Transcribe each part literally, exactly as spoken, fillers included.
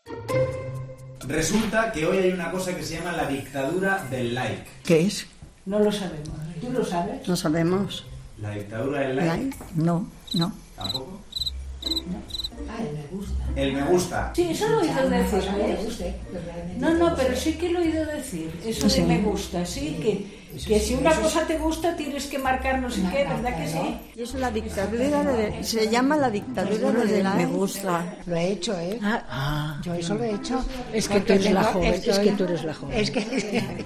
Resulta que hoy hay una cosa que se llama la dictadura del like. ¿Qué es? No lo sabemos. ¿Tú lo sabes? No sabemos. ¿La dictadura del like? ¿Like? No, no. ¿Tampoco? No. Ah, el me gusta. El me gusta. Sí, eso lo he oído decir. No me ¿eh? guste, pero realmente No, me no, guste. pero sí que lo he oído decir. Eso Sí. de me gusta, sí, que, Eso que sí, si una eso cosa te gusta tienes que marcar no sé qué, ¿verdad que sí? Y es la dictadura de, se llama la dictadura del like. Me gusta. Lo he hecho, ¿eh? Ah, ah. Yo eso lo he hecho. Es que tú Porque eres la tengo- joven, estoy- es que tú eres la joven. Es que...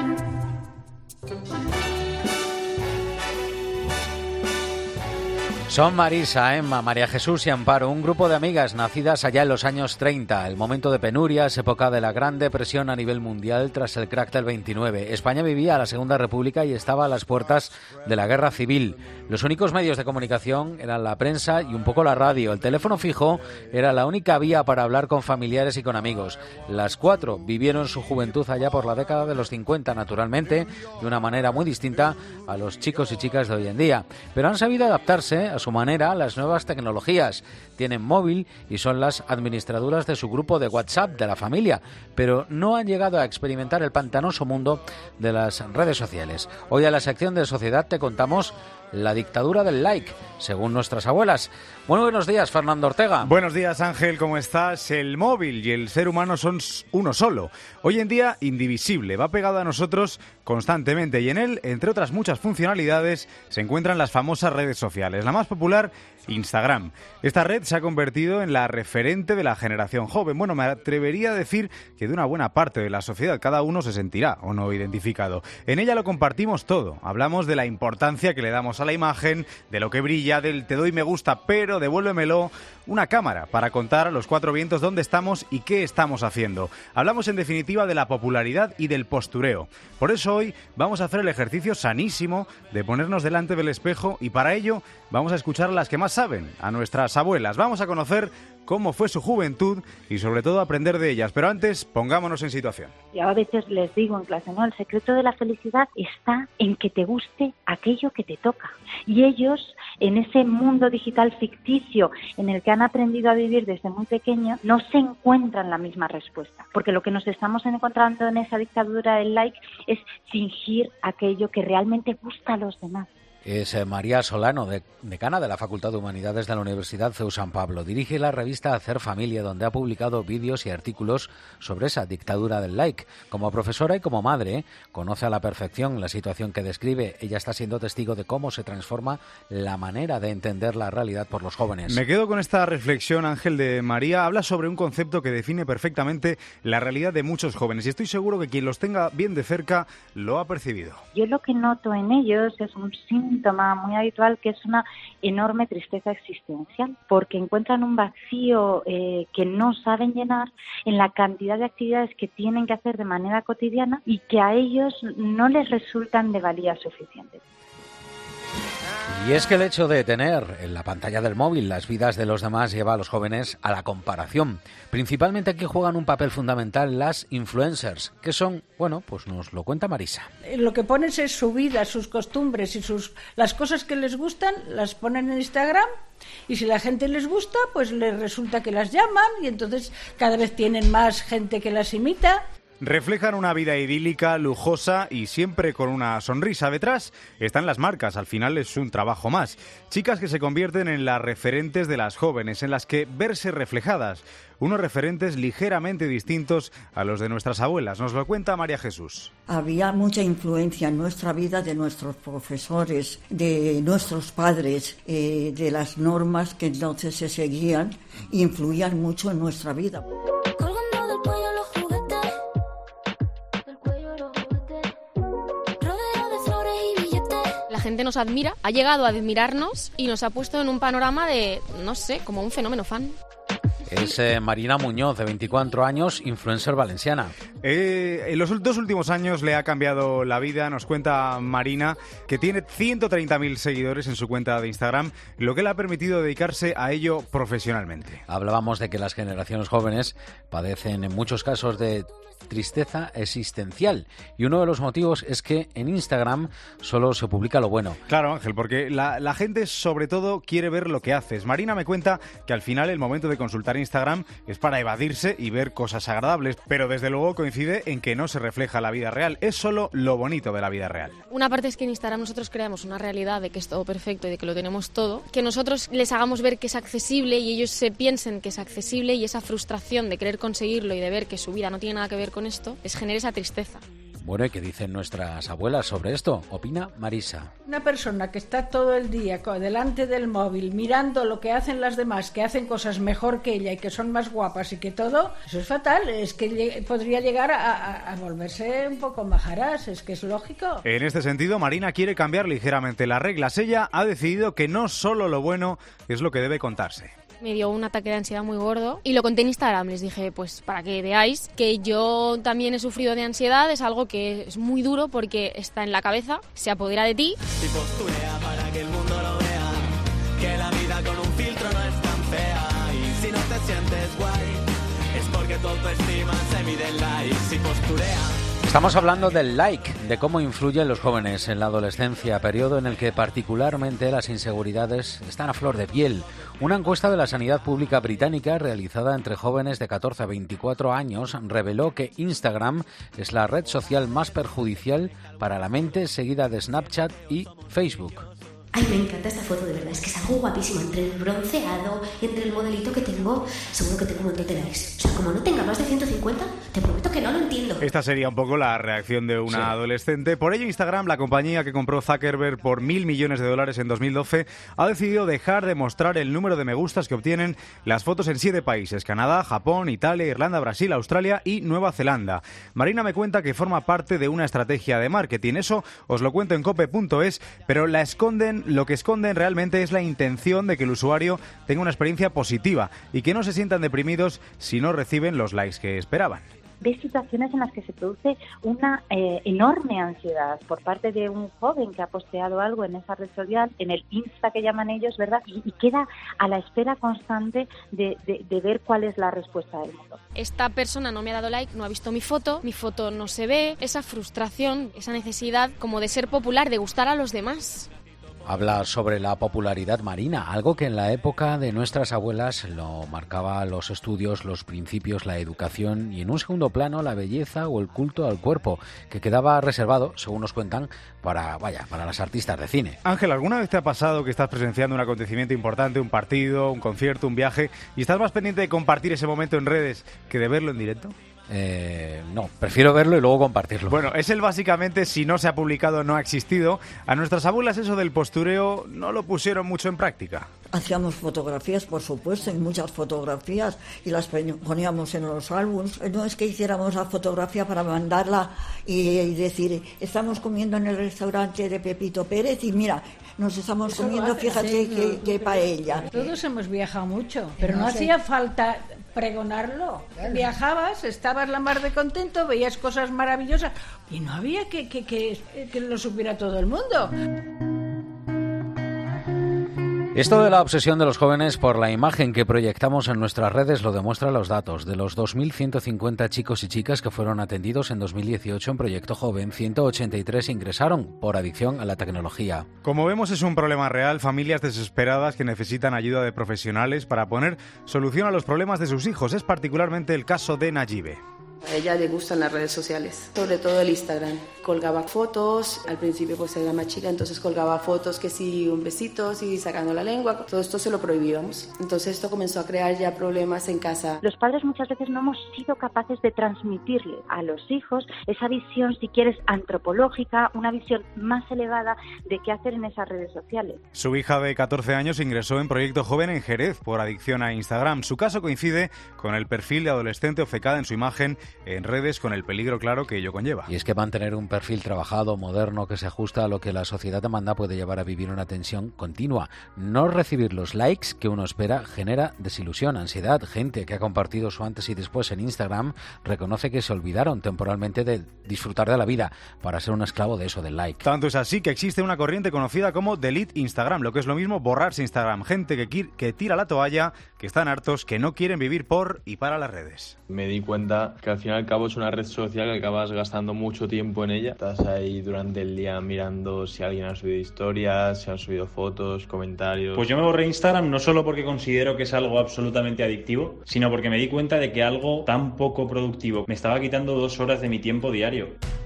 Son Marisa, Emma, María Jesús y Amparo, un grupo de amigas nacidas allá en los años treinta, el momento de penurias, época de la Gran Depresión a nivel mundial tras el crack del veintinueve. España vivía la Segunda República y estaba a las puertas de la Guerra Civil. Los únicos medios de comunicación eran la prensa y un poco la radio. El teléfono fijo era la única vía para hablar con familiares y con amigos. Las cuatro vivieron su juventud allá por la década de los cincuenta, naturalmente, de una manera muy distinta a los chicos y chicas de hoy en día. Pero han sabido adaptarse a su manera a las nuevas tecnologías. Tienen móvil y son las administradoras de su grupo de WhatsApp de la familia, pero no han llegado a experimentar el pantanoso mundo de las redes sociales. Hoy en la sección de Sociedad te contamos la dictadura del like, según nuestras abuelas. Muy buenos días, Fernando Ortega. Buenos días, Ángel, ¿cómo estás? El móvil y el ser humano son uno solo. Hoy en día, indivisible, va pegado a nosotros constantemente y en él, entre otras muchas funcionalidades, se encuentran las famosas redes sociales. La más popular, Instagram. Esta red se ha convertido en la referente de la generación joven. Bueno, me atrevería a decir que de una buena parte de la sociedad, cada uno se sentirá o no identificado. En ella lo compartimos todo. Hablamos de la importancia que le damos a la imagen, de lo que brilla, del te doy me gusta, pero devuélvemelo, una cámara para contar a los cuatro vientos dónde estamos y qué estamos haciendo. Hablamos en definitiva de la popularidad y del postureo. Por eso hoy vamos a hacer el ejercicio sanísimo de ponernos delante del espejo y para ello vamos a escuchar a las que más saben, a nuestras abuelas. Vamos a conocer cómo fue su juventud y sobre todo aprender de ellas. Pero antes, pongámonos en situación. Yo a veces les digo en clase, no, el secreto de la felicidad está en que te guste aquello que te toca. Y ellos, en ese mundo digital ficticio en el que han aprendido a vivir desde muy pequeños, no se encuentran la misma respuesta. Porque lo que nos estamos encontrando en esa dictadura del like es fingir aquello que realmente gusta a los demás. Es eh, María Solano, de, decana de la Facultad de Humanidades de la Universidad C E U San Pablo. Dirige la revista Hacer Familia, donde ha publicado vídeos y artículos sobre esa dictadura del like. Como profesora y como madre, ¿eh? conoce a la perfección la situación que describe. Ella está siendo testigo de cómo se transforma la manera de entender la realidad por los jóvenes. Me quedo con esta reflexión, Ángel, de María. Habla sobre un concepto que define perfectamente la realidad de muchos jóvenes y estoy seguro que quien los tenga bien de cerca lo ha percibido. Yo lo que noto en ellos es un síntoma muy habitual que es una enorme tristeza existencial, porque encuentran un vacío eh, que no saben llenar en la cantidad de actividades que tienen que hacer de manera cotidiana y que a ellos no les resultan de valía suficiente. Y es que el hecho de tener en la pantalla del móvil las vidas de los demás lleva a los jóvenes a la comparación. Principalmente aquí juegan un papel fundamental las influencers, que son, bueno, pues nos lo cuenta Marisa. Lo que pones es su vida, sus costumbres y sus las cosas que les gustan, las ponen en Instagram y si la gente les gusta, pues les resulta que las llaman y entonces cada vez tienen más gente que las imita. Reflejan una vida idílica, lujosa y siempre con una sonrisa. Detrás están las marcas, al final es un trabajo más. Chicas que se convierten en las referentes de las jóvenes, en las que verse reflejadas. Unos referentes ligeramente distintos a los de nuestras abuelas. Nos lo cuenta María Jesús. Había mucha influencia en nuestra vida de nuestros profesores, de nuestros padres, eh, de las normas que entonces se seguían, influían mucho en nuestra vida. La gente nos admira, ha llegado a admirarnos y nos ha puesto en un panorama de, no sé, como un fenómeno fan. Es eh, Marina Muñoz, de veinticuatro años, influencer valenciana. Eh, en los dos últimos años le ha cambiado la vida. Nos cuenta Marina que tiene ciento treinta mil seguidores en su cuenta de Instagram, lo que le ha permitido dedicarse a ello profesionalmente. Hablábamos de que las generaciones jóvenes padecen en muchos casos de tristeza existencial, y uno de los motivos es que en Instagram solo se publica lo bueno. Claro, Ángel, porque la, la gente sobre todo quiere ver lo que haces. Marina me cuenta que al final el momento de consultar Instagram es para evadirse y ver cosas agradables, pero desde luego coincide en que no se refleja la vida real, es solo lo bonito de la vida real. Una parte es que en Instagram nosotros creamos una realidad de que es todo perfecto y de que lo tenemos todo, que nosotros les hagamos ver que es accesible y ellos se piensen que es accesible, y esa frustración de querer conseguirlo y de ver que su vida no tiene nada que ver con esto, les genera esa tristeza. Bueno, ¿y qué dicen nuestras abuelas sobre esto? Opina Marisa. Una persona que está todo el día delante del móvil mirando lo que hacen las demás, que hacen cosas mejor que ella y que son más guapas y que todo, eso es fatal. Es que podría llegar a, a, a volverse un poco majarás, es que es lógico. En este sentido, Marina quiere cambiar ligeramente las reglas. Ella ha decidido que no solo lo bueno es lo que debe contarse. Me dio un ataque de ansiedad muy gordo y lo conté en Instagram. Les dije, pues para que veáis que yo también he sufrido de ansiedad, es algo que es muy duro porque está en la cabeza, se apodera de ti. Y posturea para que el mundo lo vea, que la vida con un filtro no es tan fea. Y si no te sientes guay, es porque tu autoestima se mide en likes. Y posturea. Estamos hablando del like, de cómo influyen los jóvenes en la adolescencia, periodo en el que particularmente las inseguridades están a flor de piel. Una encuesta de la Sanidad Pública británica realizada entre jóvenes de catorce a veinticuatro años reveló que Instagram es la red social más perjudicial para la mente, seguida de Snapchat y Facebook. Ay, me encanta esta foto, de verdad, es que es algo guapísimo. Entre el bronceado y entre el modelito que tengo, seguro que tengo un montón de likes. O sea, como no tenga más de ciento cincuenta, te prometo que no lo entiendo. Esta sería un poco la reacción de una sí. adolescente. Por ello, Instagram, la compañía que compró Zuckerberg por mil millones de dólares en dos mil doce, ha decidido dejar de mostrar el número de me gustas que obtienen las fotos en siete países: Canadá, Japón, Italia, Irlanda, Brasil, Australia y Nueva Zelanda. Marina me cuenta que forma parte de una estrategia de marketing. Eso os lo cuento en cope punto es, pero la esconden Lo que esconden realmente es la intención de que el usuario tenga una experiencia positiva y que no se sientan deprimidos si no reciben los likes que esperaban. Ves situaciones en las que se produce una eh, enorme ansiedad por parte de un joven que ha posteado algo en esa red social, en el Insta que llaman ellos, ¿verdad? Y, y queda a la espera constante de, de, de ver cuál es la respuesta del mundo. Esta persona no me ha dado like, no ha visto mi foto, mi foto no se ve, esa frustración, esa necesidad como de ser popular, de gustar a los demás. Habla sobre la popularidad, Marina, algo que en la época de nuestras abuelas lo marcaba los estudios, los principios, la educación y en un segundo plano la belleza o el culto al cuerpo, que quedaba reservado, según nos cuentan, para vaya, para las artistas de cine. Ángel, ¿alguna vez te ha pasado que estás presenciando un acontecimiento importante, un partido, un concierto, un viaje, y estás más pendiente de compartir ese momento en redes que de verlo en directo? Eh, no, prefiero verlo y luego compartirlo. Bueno, es el básicamente si no se ha publicado no ha existido. A nuestras abuelas eso del postureo no lo pusieron mucho en práctica. Hacíamos fotografías, por supuesto, y muchas fotografías, y las poníamos en los álbumes. No es que hiciéramos la fotografía para mandarla y, y decir, estamos comiendo en el restaurante de Pepito Pérez y mira, nos estamos Eso comiendo, fíjate, sí, que, que paella. Todos hemos viajado mucho, pero no, no hacía sé. falta pregonarlo. Claro. Viajabas, estabas la mar de contento, veías cosas maravillosas y no había que, que, que, que lo supiera todo el mundo. Esto de la obsesión de los jóvenes por la imagen que proyectamos en nuestras redes lo demuestran los datos. De los dos mil ciento cincuenta chicos y chicas que fueron atendidos en dos mil dieciocho en Proyecto Joven, ciento ochenta y tres ingresaron por adicción a la tecnología. Como vemos, es un problema real, familias desesperadas que necesitan ayuda de profesionales para poner solución a los problemas de sus hijos. Es particularmente el caso de Nayibe. A ella le gustan las redes sociales, sobre todo el Instagram. Colgaba fotos, al principio pues era más chica, entonces colgaba fotos que sí, un besito, sí, sacando la lengua. Todo esto se lo prohibíamos. Entonces esto comenzó a crear ya problemas en casa. Los padres muchas veces no hemos sido capaces de transmitirle a los hijos esa visión, si quieres, antropológica, una visión más elevada de qué hacer en esas redes sociales. Su hija de catorce años ingresó en Proyecto Joven en Jerez por adicción a Instagram. Su caso coincide con el perfil de adolescente obcecada en su imagen en redes con el peligro claro que ello conlleva. Y es que mantener un perfil trabajado, moderno, que se ajusta a lo que la sociedad demanda puede llevar a vivir una tensión continua. No recibir los likes que uno espera genera desilusión, ansiedad. Gente que ha compartido su antes y después en Instagram reconoce que se olvidaron temporalmente de disfrutar de la vida para ser un esclavo de eso, del like. Tanto es así que existe una corriente conocida como Delete Instagram, lo que es lo mismo borrarse Instagram. Gente que, que tira la toalla, que están hartos, que no quieren vivir por y para las redes. Me di cuenta que al fin y al cabo es una red social que acabas gastando mucho tiempo en ella. Estás ahí durante el día mirando si alguien ha subido historias, si han subido fotos, comentarios. Pues yo me borré Instagram no solo porque considero que es algo absolutamente adictivo, sino porque me di cuenta de que algo tan poco productivo me estaba quitando dos horas de mi tiempo diario.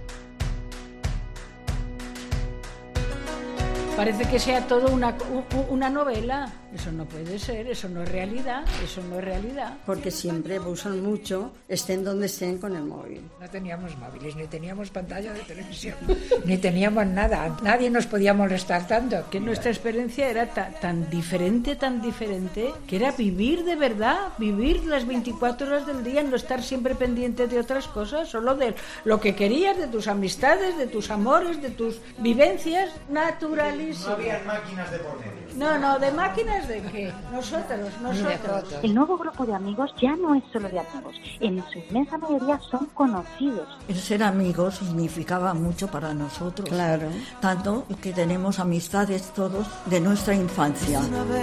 Parece que sea todo una, una novela. Eso no puede ser, eso no es realidad, eso no es realidad. Porque siempre abusan mucho, estén donde estén con el móvil. No teníamos móviles, ni teníamos pantalla de televisión, ni teníamos nada. Nadie nos podía molestar tanto. Que nuestra experiencia era ta, tan diferente, tan diferente, que era vivir de verdad, vivir las veinticuatro horas del día, no estar siempre pendiente de otras cosas, solo de lo que querías, de tus amistades, de tus amores, de tus vivencias naturalistas. No había máquinas de por medio. No, no, ¿de máquinas de qué? Nosotros, nosotros. El nuevo grupo de amigos ya no es solo de amigos. En su inmensa mayoría son conocidos. El ser amigos significaba mucho para nosotros. Claro. Tanto que tenemos amistades todos de nuestra infancia.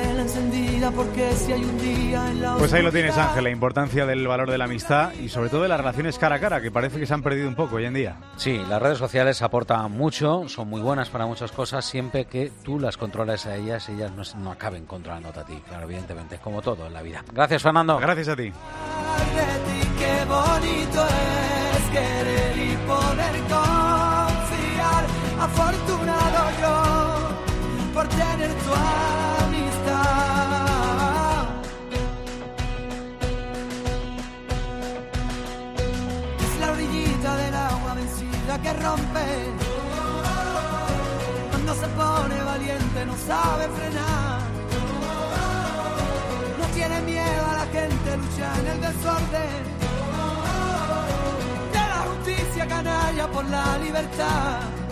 Pues ahí lo tienes, Ángel, la importancia del valor de la amistad y sobre todo de las relaciones cara a cara, que parece que se han perdido un poco hoy en día. Sí, las redes sociales aportan mucho, son muy buenas para muchas cosas, siempre que tú las controles a ellas y ellas no, no acaben controlándote a ti. Claro, evidentemente, es como todo en la vida. Gracias, Fernando. Gracias a ti. Qué bonito es querer y poder confiar. Afortunado yo por tener tu amistad. Es la orillita del agua vencida que rompe. Cuando se pone valiente no sabe frenar. No tiene miedo a la gente, lucha en el desorden. De la justicia canalla por la libertad.